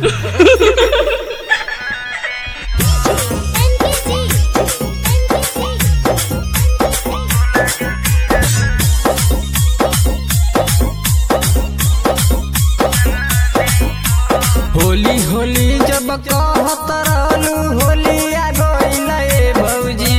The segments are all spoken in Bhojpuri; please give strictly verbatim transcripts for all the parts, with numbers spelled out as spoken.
होली होली जब कहत रहलू होली आ गइल ए भौजी।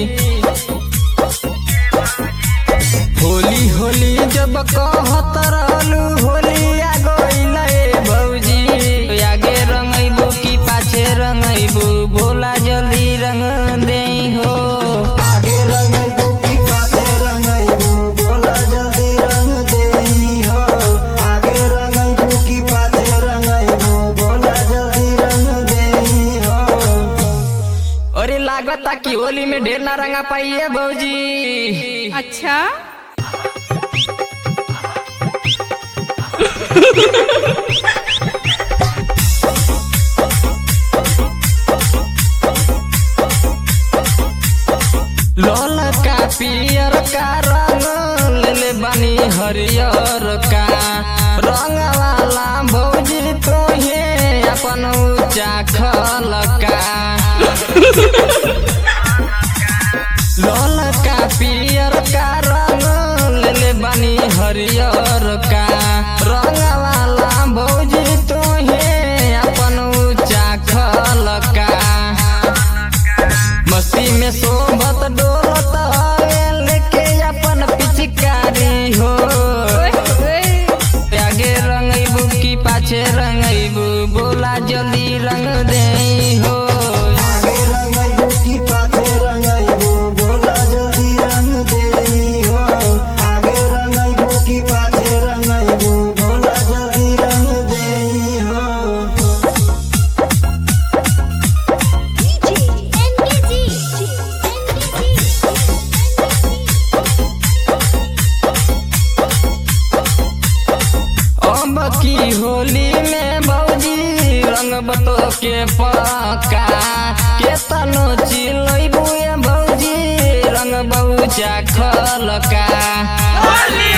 होली होली जब कहत रहलू होली आ गइल ए भौजी। आगे रंगइबू की पाछे रंगइबू बोला जल्दी रंग देई हो। आगे रंगइबू की पाछे रंगइबू बोला जल्दी रंग देई हो। आगे रंगइबू की पाछे रंगइबू बोला जल्दी रंग देई हो। अरे लागता कि होली में ढेर ना रंगा पाइए भौजी। अच्छा लाल का पियर का रंग ले बानी हरियर का रंग वाला भौजी तोहे अपन ऊंचा खल का। लाल का पियर का रंग ले बानी हरियर का रंग वाला भौजी तोहे अपन ऊंचा खल का। मस्ती में सोबत डोलत हवे लेके अपन पिचकारी हो। आगे रंगइबू की पाछे रंगइबू बोला जल्दी रंग देई हो। आगे रंगइबू की पाछे रंगइबू बोला जल्दी रंग देई हो। आगे रंगइबू की पाछे रंगइबू बोला जल्दी रंग देई हो। अब की होली में भौजी रंग बतो के पक्का के तनो चिलइबू ए भौजी रंग बहुचा खलका।